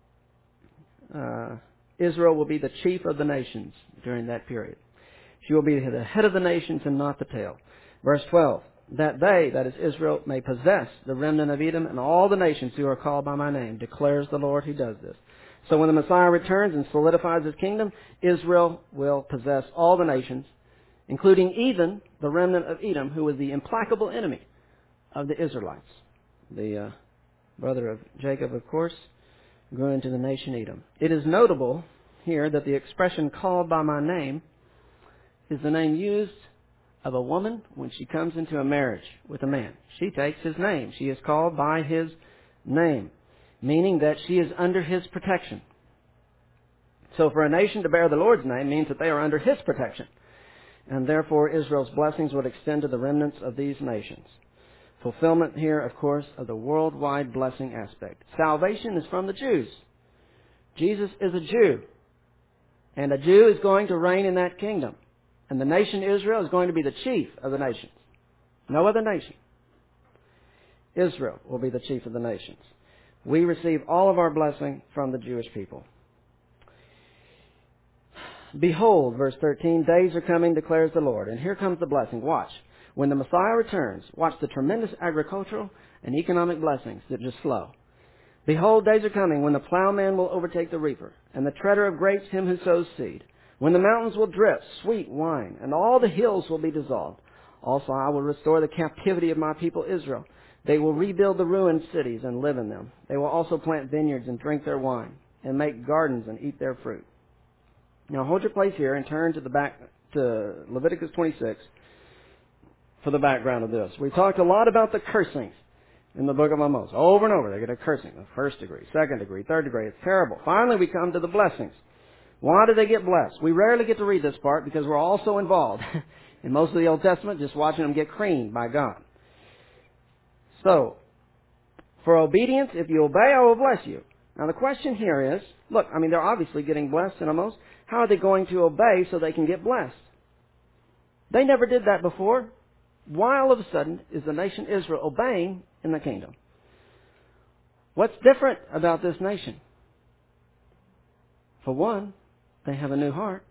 uh, Israel will be the chief of the nations during that period. She will be the head of the nations and not the tail. Verse twelve, that they, that is Israel, may possess the remnant of Edom and all the nations who are called by my name, declares the Lord who does this. So when the Messiah returns and solidifies his kingdom, Israel will possess all the nations, including even the remnant of Edom, who was the implacable enemy of the Israelites. The uh, brother of Jacob, of course, grew into the nation Edom. It is notable here that the expression called by my name is the name used of a woman when she comes into a marriage with a man. She takes his name. She is called by his name, meaning that she is under his protection. So for a nation to bear the Lord's name means that they are under his protection. And therefore Israel's blessings would extend to the remnants of these nations. Fulfillment here, of course, of the worldwide blessing aspect. Salvation is from the Jews. Jesus is a Jew. And a Jew is going to reign in that kingdom. And the nation Israel is going to be the chief of the nations. No other nation. Israel will be the chief of the nations. We receive all of our blessing from the Jewish people. Behold, verse thirteen, days are coming, declares the Lord. And here comes the blessing. Watch. When the Messiah returns, watch the tremendous agricultural and economic blessings that just flow. Behold, days are coming when the plowman will overtake the reaper, and the treader of grapes him who sows seed. When the mountains will drip sweet wine, and all the hills will be dissolved. Also I will restore the captivity of my people Israel. They will rebuild the ruined cities and live in them. They will also plant vineyards and drink their wine, and make gardens and eat their fruit. Now hold your place here and turn to the back to Leviticus twenty-six for the background of this. We talked a lot about the cursings in the book of Amos. Over and over they get a cursing. The first degree, second degree, third degree. It's terrible. Finally we come to the blessings. Why do they get blessed? We rarely get to read this part because we're all so involved in most of the Old Testament just watching them get creamed by God. So, for obedience, if you obey, I will bless you. Now the question here is, look, I mean, they're obviously getting blessed in Amos. How are they going to obey so they can get blessed? They never did that before. Why all of a sudden is the nation Israel obeying in the kingdom? What's different about this nation? For one, they have a new heart.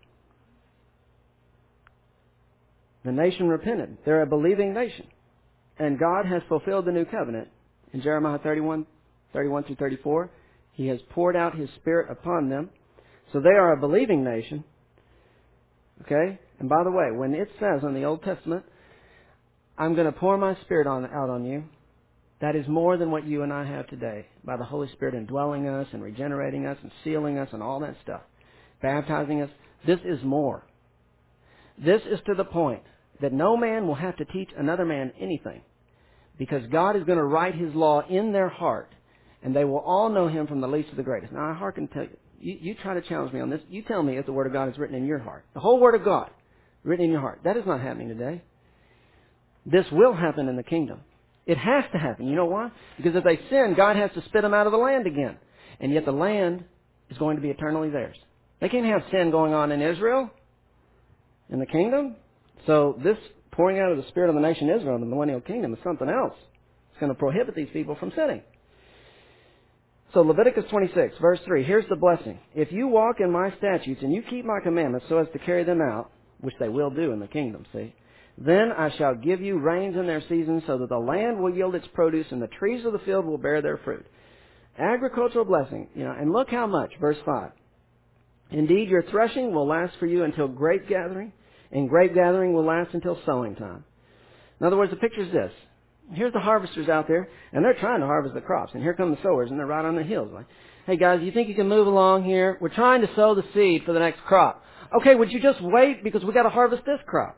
The nation repented. They're a believing nation. And God has fulfilled the new covenant. In Jeremiah thirty-one, thirty-one through thirty-four, He has poured out His Spirit upon them. So they are a believing nation. Okay? And by the way, when it says in the Old Testament, I'm going to pour my Spirit on, out on you, that is more than what you and I have today. By the Holy Spirit indwelling us and regenerating us and sealing us and all that stuff. Baptizing us. This is more. This is to the point that no man will have to teach another man anything. Because God is going to write His law in their heart. And they will all know Him from the least to the greatest. Now I hearken to you. You, you try to challenge me on this. You tell me if the Word of God is written in your heart. The whole Word of God written in your heart. That is not happening today. This will happen in the kingdom. It has to happen. You know why? Because if they sin, God has to spit them out of the land again. And yet the land is going to be eternally theirs. They can't have sin going on in Israel, in the kingdom. So this pouring out of the Spirit of the nation Israel in the millennial kingdom is something else. It's going to prohibit these people from sinning. So Leviticus twenty-six, verse three, here's the blessing. If you walk in my statutes and you keep my commandments so as to carry them out, which they will do in the kingdom, see, then I shall give you rains in their seasons so that the land will yield its produce and the trees of the field will bear their fruit. Agricultural blessing, you know, and look how much, verse five. Indeed, your threshing will last for you until grape gathering, and grape gathering will last until sowing time. In other words, the picture is this. Here's the harvesters out there, and they're trying to harvest the crops. And here come the sowers, and they're right on the hills. Like, hey, guys, you think you can move along here? We're trying to sow the seed for the next crop. Okay, would you just wait because we got to harvest this crop?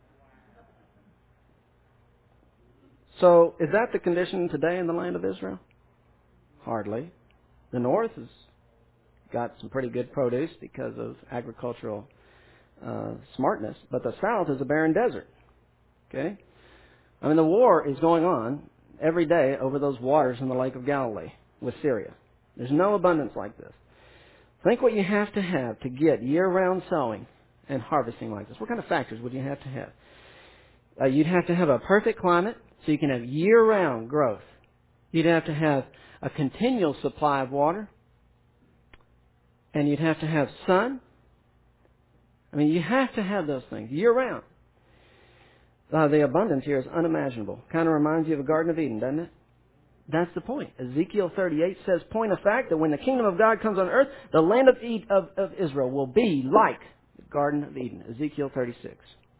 So, is that the condition today in the land of Israel? Hardly. The north has got some pretty good produce because of agricultural uh, smartness, but the south is a barren desert. Okay? I mean, the war is going on every day over those waters in the Lake of Galilee with Syria. There's no abundance like this. Think what you have to have to get year-round sowing and harvesting like this. What kind of factors would you have to have? Uh, you'd have to have a perfect climate so you can have year-round growth. You'd have to have a continual supply of water. And you'd have to have sun. I mean, you have to have those things year-round. Uh, the abundance here is unimaginable. Kind of reminds you of the Garden of Eden, doesn't it? That's the point. Ezekiel thirty-eight says, point of fact, that when the kingdom of God comes on earth, the land of, Ed- of, of Israel will be like the Garden of Eden. Ezekiel thirty-six.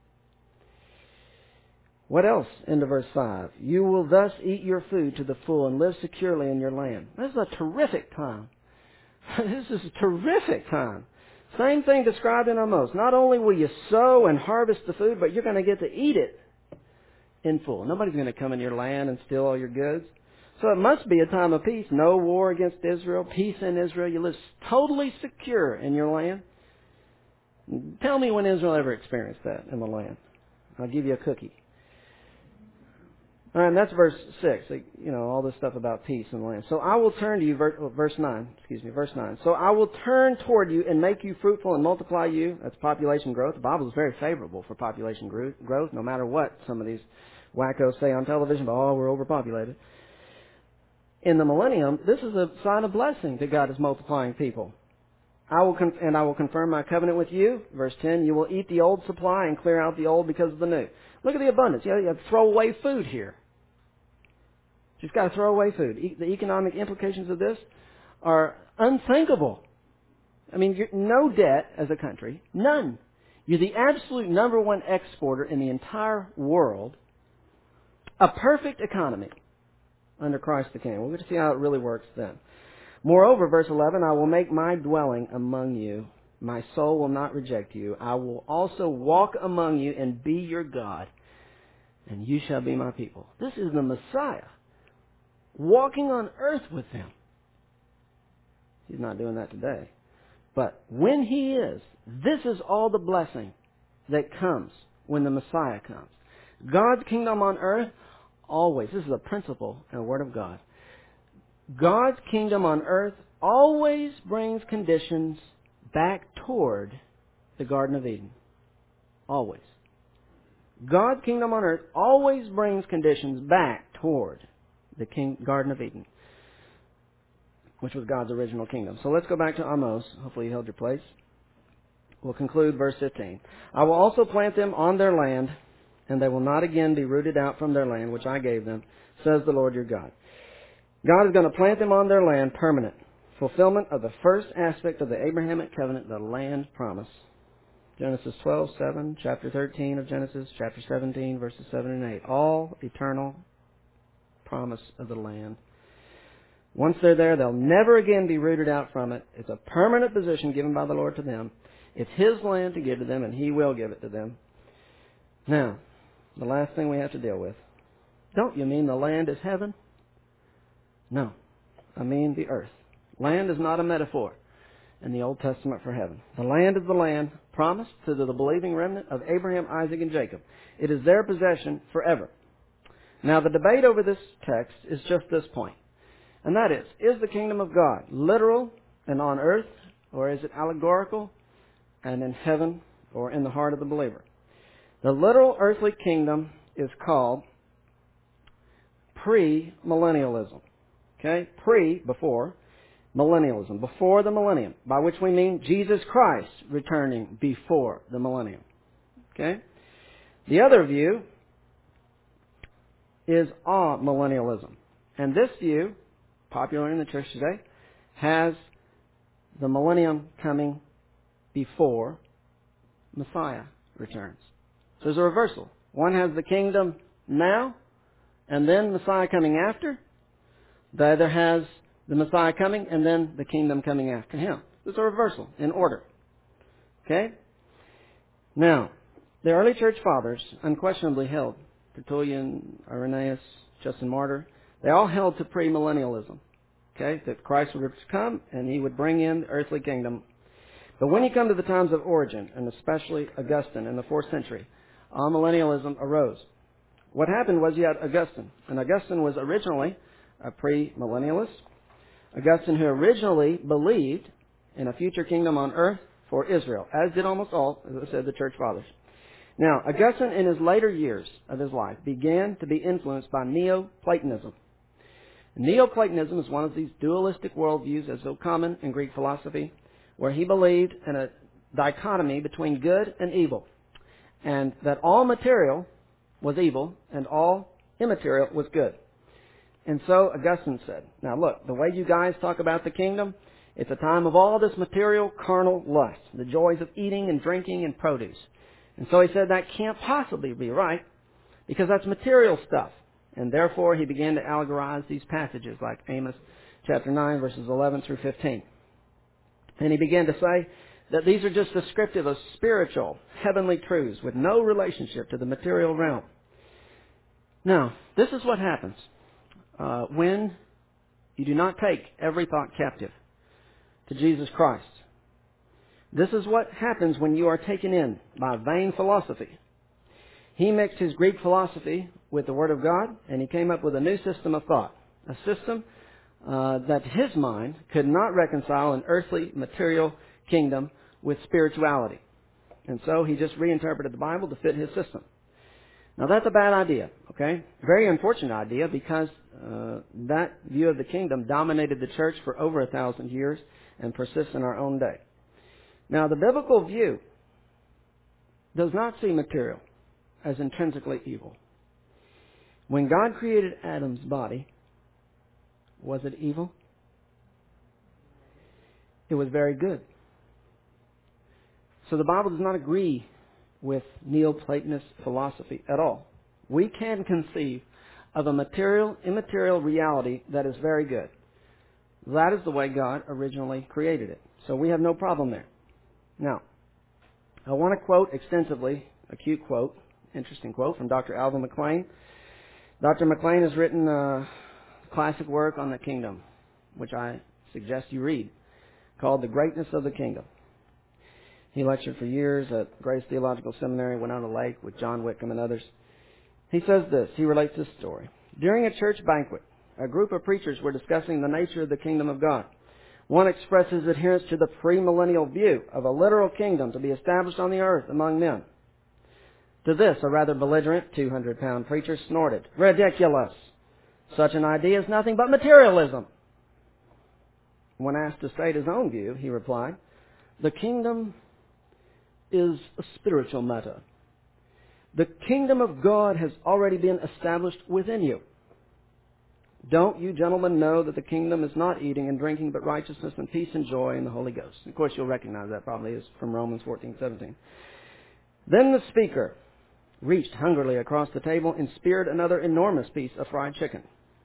What else? Into verse five. You will thus eat your food to the full and live securely in your land. This is a terrific time. This is a terrific time Same thing described in Amos. Not only will you sow and harvest the food, but you're going to get to eat it in full. Nobody's going to come in your land and steal all your goods. So it must be a time of peace. No war against Israel. Peace in Israel. You live totally secure in your land. Tell me when Israel ever experienced that in the land. I'll give you a cookie. All right, and that's verse six. You know, all this stuff about peace in the land. So I will turn to you, verse nine, excuse me, verse nine. So I will turn toward you and make you fruitful and multiply you. That's population growth. The Bible is very favorable for population growth, no matter what some of these wackos say on television, but oh, we're overpopulated. In the millennium, this is a sign of blessing that God is multiplying people. I will con- and I will confirm my covenant with you. Verse ten, you will eat the old supply and clear out the old because of the new. Look at the abundance. You know, you have throwaway food here. You've got to throw away food. E- the economic implications of this are unthinkable. I mean, you're, no debt as a country. None. You're the absolute number one exporter in the entire world. A perfect economy under Christ the King. We're going to see how it really works then. Moreover, verse eleven, I will make my dwelling among you. My soul will not reject you. I will also walk among you and be your God, and you shall be my people. This is the Messiah walking on earth with them. He's not doing that today. But when he is, this is all the blessing that comes when the Messiah comes. God's kingdom on earth, always, this is a principle and a word of God. God's kingdom on earth always brings conditions back toward the Garden of Eden. Always. God's kingdom on earth always brings conditions back toward the King, Garden of Eden, which was God's original kingdom. So let's go back to Amos. Hopefully you held your place. We'll conclude verse fifteen. I will also plant them on their land, and they will not again be rooted out from their land, which I gave them, says the Lord your God. God is going to plant them on their land, permanent. Fulfillment of the first aspect of the Abrahamic covenant, the land promise. Genesis twelve seven, chapter thirteen of Genesis, chapter seventeen, verses seven and eight. All eternal promise of the land. Once they're there, they'll never again be rooted out from it. It's a permanent position given by the Lord to them. It's His land to give to them, and He will give it to them. Now, the last thing we have to deal with. Don't you mean the land is heaven? No, I mean the earth. Land is not a metaphor in the Old Testament for heaven. The land is the land promised to the believing remnant of Abraham, Isaac, and Jacob. It is their possession forever. Now, the debate over this text is just this point, and that is, is the kingdom of God literal and on earth, or is it allegorical and in heaven or in the heart of the believer? The literal earthly kingdom is called pre-millennialism. Okay? Pre, before, millennialism, before the millennium, by which we mean Jesus Christ returning before the millennium. Okay? The other view is amillennialism. And this view, popular in the church today, has the millennium coming before Messiah returns. So there's a reversal. One has the kingdom now, and then Messiah coming after. The other has the Messiah coming, and then the kingdom coming after him. There's a reversal in order. Okay? Now, the early church fathers unquestionably held, Tertullian, Irenaeus, Justin Martyr, they all held to premillennialism. Okay? That Christ would come and He would bring in the earthly kingdom. But when you come to the times of Origen, and especially Augustine in the fourth century, amillennialism arose. What happened was you had Augustine, and Augustine was originally a premillennialist. Augustine, who originally believed in a future kingdom on earth for Israel, as did almost all, as I said, the church fathers. Now, Augustine, in his later years of his life, began to be influenced by Neoplatonism. Neoplatonism is one of these dualistic worldviews, as so common in Greek philosophy, where he believed in a dichotomy between good and evil, and that all material was evil and all immaterial was good. And so Augustine said, now look, the way you guys talk about the kingdom, it's a time of all this material, carnal lust, the joys of eating and drinking and produce. And so he said that can't possibly be right, because that's material stuff. And therefore he began to allegorize these passages like Amos chapter nine, verses eleven through fifteen. And he began to say that these are just descriptive of spiritual, heavenly truths with no relationship to the material realm. Now, this is what happens uh, when you do not take every thought captive to Jesus Christ. This is what happens when you are taken in by vain philosophy. He mixed his Greek philosophy with the Word of God, and he came up with a new system of thought, a system uh, that his mind could not reconcile an earthly, material kingdom with spirituality. And so he just reinterpreted the Bible to fit his system. Now that's a bad idea, okay? Very unfortunate idea because uh, that view of the kingdom dominated the church for over a thousand years and persists in our own day. Now the biblical view does not see material as intrinsically evil. When God created Adam's body, was it evil? It was very good. So the Bible does not agree with Neoplatonist philosophy at all. We can conceive of a material, immaterial reality that is very good. That is the way God originally created it. So we have no problem there. Now, I want to quote extensively, a cute quote, interesting quote from Doctor Alvin McClain. Doctor McClain has written a classic work on the kingdom, which I suggest you read, called The Greatness of the Kingdom. He lectured for years at Grace Theological Seminary, Winona Lake with John Whitcomb and others. He says this, he relates this story. During a church banquet, a group of preachers were discussing the nature of the kingdom of God. One expresses adherence to the premillennial view of a literal kingdom to be established on the earth among men. To this, a rather belligerent two hundred pound preacher snorted, "Ridiculous! Such an idea is nothing but materialism." When asked to state his own view, he replied, "The kingdom is a spiritual matter. The kingdom of God has already been established within you. Don't you gentlemen know that the kingdom is not eating and drinking, but righteousness and peace and joy in the Holy Ghost?" Of course, you'll recognize that probably is from Romans fourteen seventeen. Then the speaker reached hungrily across the table and speared another enormous piece of fried chicken.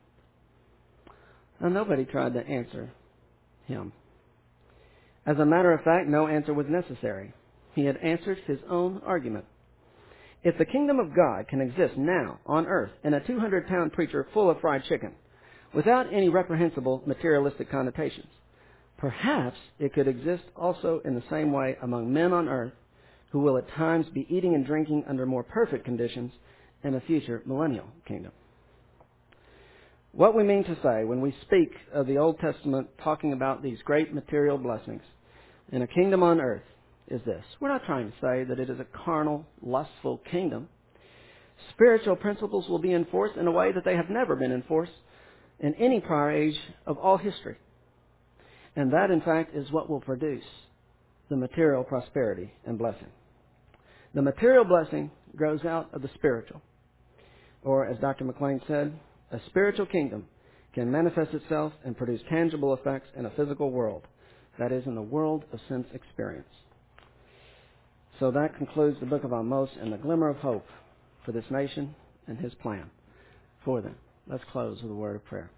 Now, nobody tried to answer him. As a matter of fact, no answer was necessary. He had answered his own argument. If the kingdom of God can exist now on earth in a two hundred pound preacher full of fried chicken, without any reprehensible materialistic connotations, perhaps it could exist also in the same way among men on earth who will at times be eating and drinking under more perfect conditions in a future millennial kingdom. What we mean to say when we speak of the Old Testament talking about these great material blessings in a kingdom on earth is this. We're not trying to say that it is a carnal, lustful kingdom. Spiritual principles will be enforced in a way that they have never been enforced in any prior age of all history. And that, in fact, is what will produce the material prosperity and blessing. The material blessing grows out of the spiritual. Or, as Doctor McClain said, a spiritual kingdom can manifest itself and produce tangible effects in a physical world. That is, in the world of sense experience. So that concludes the book of Amos and the glimmer of hope for this nation and his plan for them. Let's close with a word of prayer.